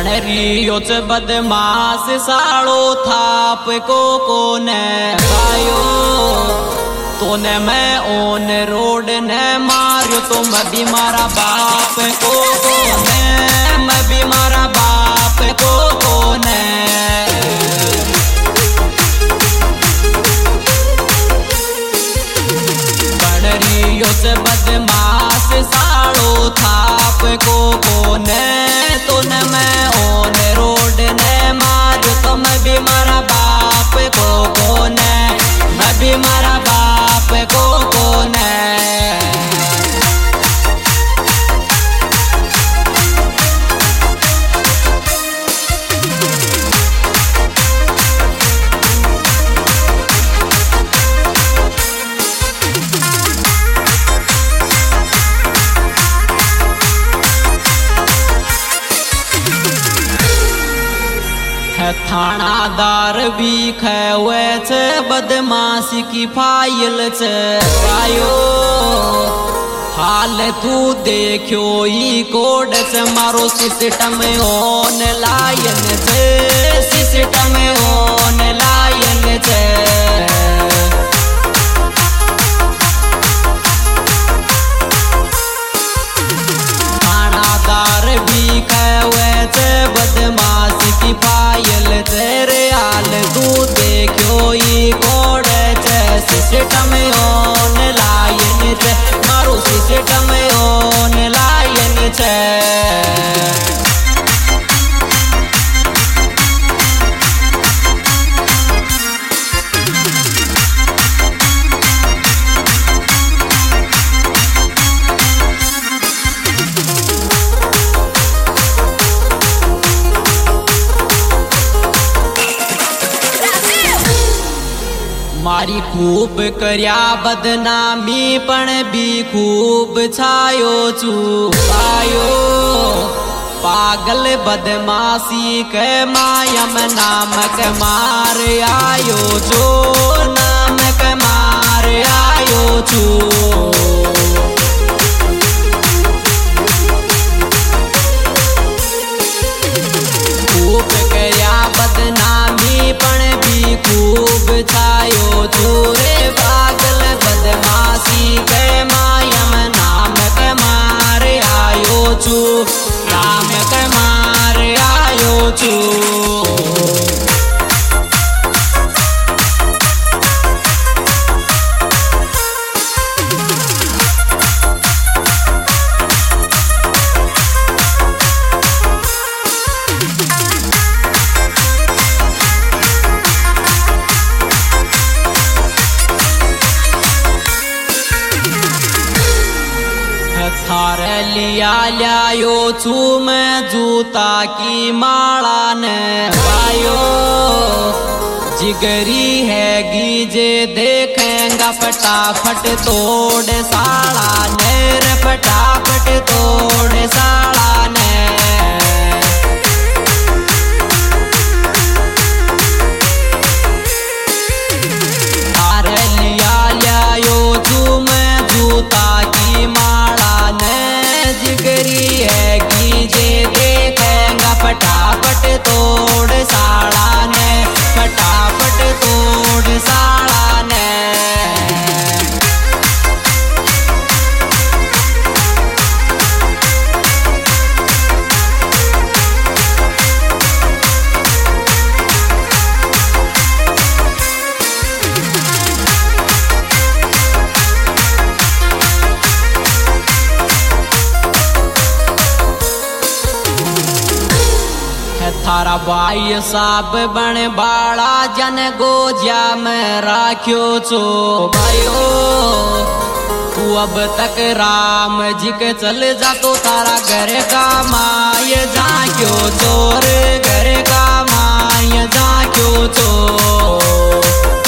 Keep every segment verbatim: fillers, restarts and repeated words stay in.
बनरियो च बदमाश साड़ो थाप को कोने पायो तोने मैं ओन रोड ने मारियो तो मैं भी मारा बाप को कोने मैं भी मारा बाप को कोने बनरियो च बदमाश साड़ो थाप को कोने तोने मैं ओन रोड ने मारियो तो मैं भी मारा बाप को कोने मैं भी मारा बाप को कोने थानादार भी खैवे छे बदमाशी की फाइल छे आयो हाल तू देखो ई कोड छे मारो सिस्टम ऑनलाइन छे सिस्टम ऑनलाइन छे थानादार भी खैवे छे बदमाशी की फाइल तेरे हाल तू देखो ई कोड छे सिस्टम ऑनलाइन छे मारो सिस्टम ऑनलाइन छे मारी खूब कर्या बदनामी पण भी खूब छायो चुपायो पागल बदमाशी के मायम नाम के मार आयो जो नाम के मार आयो चू खूब कर्या बदनामी पण भी खूब छायो चूरे पागल बदमाशी के मायम नाम के मार आयो चू नाम के मार आयो चू थारे लिया लायो छू मैं जूता की माला ने पायो जिगरी है गीजे देखेंगा फटाफट तोड़ साला नेर फटाफट तोड़ साला ने थारे लिया लायो छू मैं जूता की माला जिगरी है गीजे देखेंगा फटाफट तोड़ साला ने फटाफट तोड़ साला ने थारा भाई साहब बन बाड़ा जन गोजिया में राख्यो छो भाइयो तू अब तक राम जी के चल जा तो तारा घर का माय जा क्यों चोर घर का माय जा क्यों चोर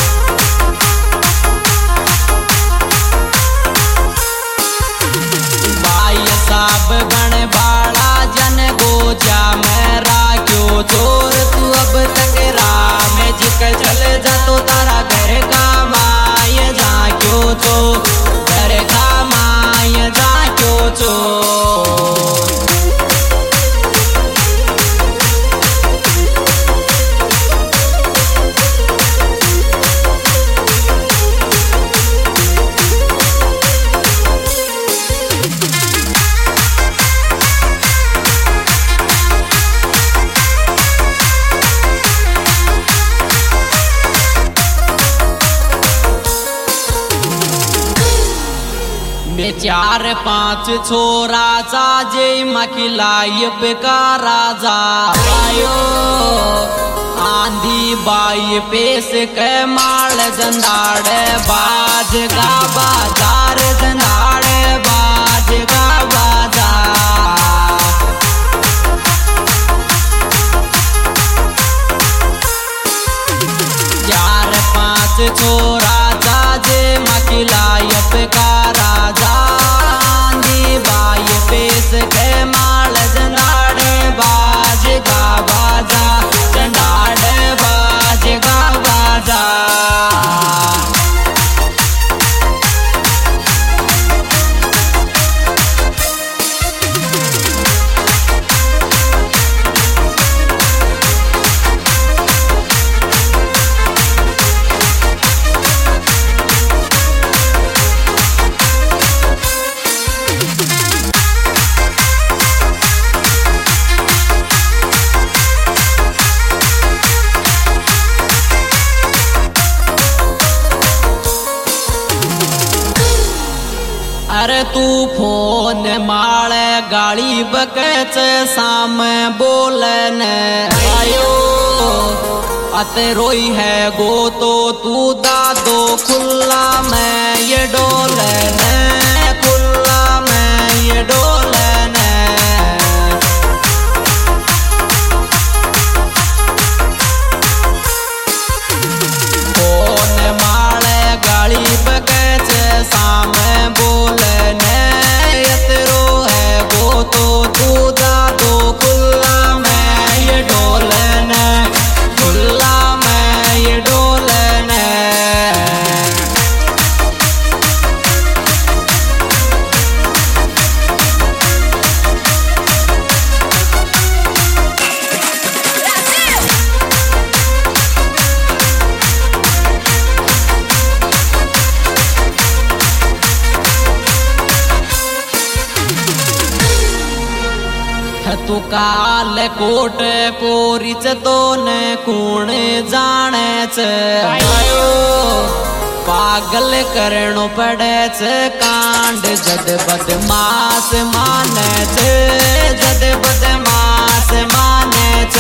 भाई साहब बन बाड़ा जन गोजिया में राख्यो चोर तू अब तक राम जी के चल जा तो तारा घर का माय जा क्यों चोर घर का माय जा क्यों चोर चार पांच छोरा साजे मखिलाई का राजा आयो आंधी बाई पेश के माल जंदाड़े बाज गा बाजार जंदाड़े बाज गा बाजार। चार पांच छोरा साजे मखिलाई का राजा आंधी बाई पेश के माल जंदाड़े बाज गा बाजा जंदाड़े बाज गा बाजा। अरे तू फोन माले गाड़ी बकच साम बोलन आयो अते रोई है गो तो तू दादो खुल्ला में ये डोलन खुल्ला में ये डोलन। फोन माले गाड़ी बकच साम बोलन यतरो है वो तो तू दादो खुल्ला में ये डोलन खुल्ला में ये डोलन। तू काल कोट पोरीच दोन कूण जाणेच आयो पागल करणो पड़ेच कांड जद बदमाश मानेच जद बदमाश मानेच।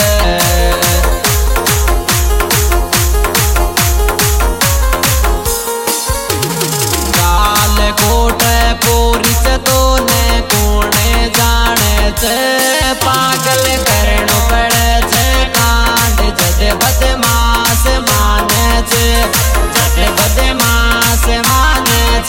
काल कोट पोरीच दोन कूण जाणेच पागल करणो पड़ेच कांड जद बदमाश मानेच जद बदमाश मानेच।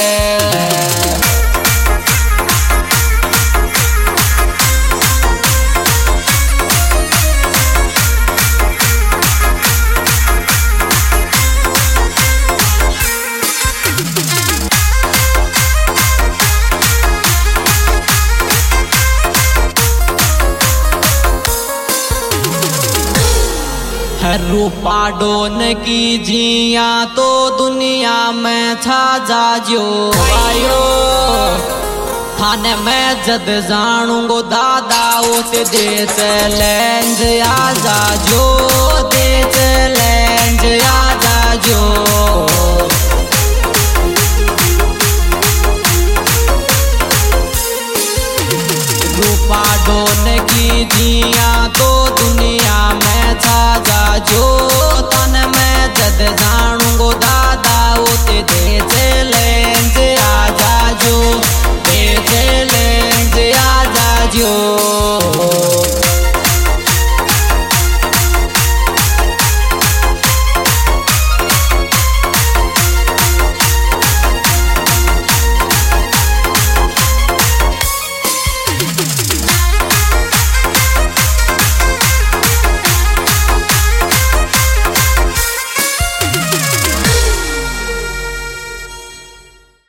रूपा डोन की जिया तो दुनिया में छा जाजो आयो थाने में जद जानूंगो दादा उते दे चैलेंज आ जाजो दे चैलेंज आ जाजो। रूपा डोन की जिया तो दुनिया में छा जाजो तन में जद जान